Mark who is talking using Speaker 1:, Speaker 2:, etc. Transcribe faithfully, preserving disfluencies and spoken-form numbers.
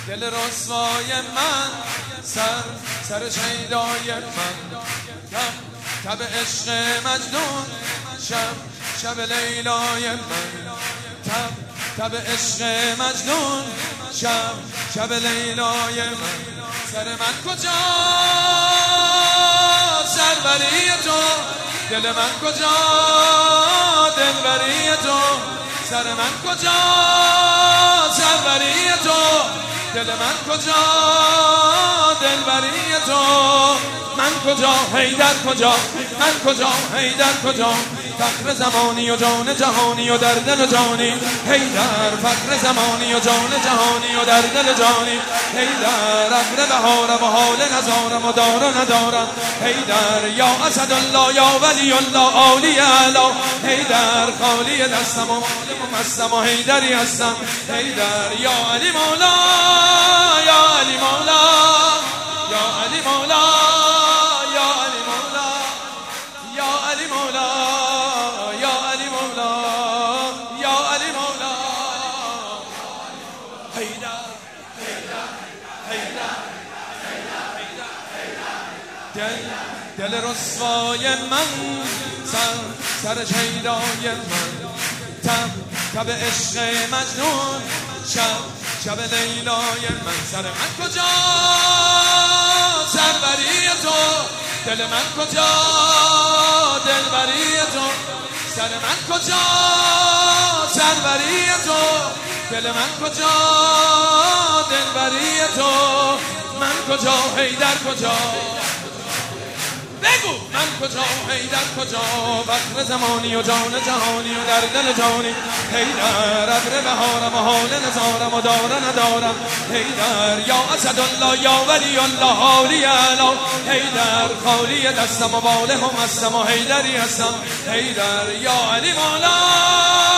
Speaker 1: دل رسوای من، سر سر شیدای من، تب تب عشق مجنون، شب شب لیلای من، تب تب عشق مجنون، شب شب لیلای من. سر من کجا سروری تو، دل من کجا دلبری تو، سر من کجا سروری تو، دل من کجا دلبری تو، من کجا حیدر کجا، من کجا حیدر کجا، فخر زمانی و جان جهانی و در دل جانی، حیدر فخر زمانی و جان جهانی و در دل جانی، حیدر ابر بهارم و حال نزارم و دار و ندارم، حیدر یا اسد الله یا ولی الله عالی اعلی، حیدر خالی دستم و مالم و مستم و حیدری هستم، حیدر یا علی مولا یا علی مولا یا علی مولا یا علی مولا یا علی مولا یا علی مولا یا علی مولا. حیدر حیدر حیدر دل دل رسوای من، سر سر شیدای من، تب تب عشق مجنون، شب شب لیلای من. سر من کجا سروری تو، دل من کجا دلبری تو، سر من کجا سروری تو، دل من کجا دلبری تو، من کجا حیدر کجا، بگو من کجا حیدر کجا، فخر زمانی و جان جهانی و در دل جانی، حیدر ابر بهارم و حال نزارم و دار ندارم، حیدر یا اسد الله یا ولی الله عالی اعلی، حیدر خالی دستم و باله و مستم و حیدری هستم، حیدر یا علی مولا